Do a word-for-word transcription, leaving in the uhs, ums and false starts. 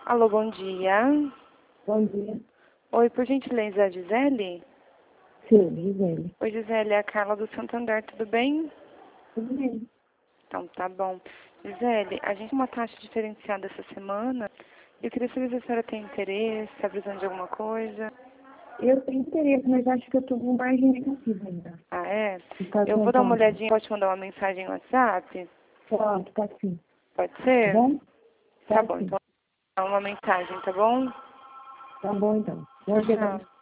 Alô, bom dia. Bom dia. Oi, por gentileza, a Gisele? Sim, Gisele. Oi, Gisele, é a Carla do Santander, tudo bem? Tudo bem. Então, tá bom. Gisele, a gente tem uma taxa diferenciada essa semana. Eu queria saber se a senhora tem interesse, está precisando de alguma coisa. Eu tenho interesse, mas acho que eu estou com margem negativa ainda. Ah, é? Está Eu vou dar uma contando. olhadinha, pode mandar uma mensagem no WhatsApp? Pronto, tá sim. Pode Tá ser? bom? Tá Tá bom, sim. então, dá uma mensagem, tá bom? Tá bom então. Tchau, Vou pegar tchau.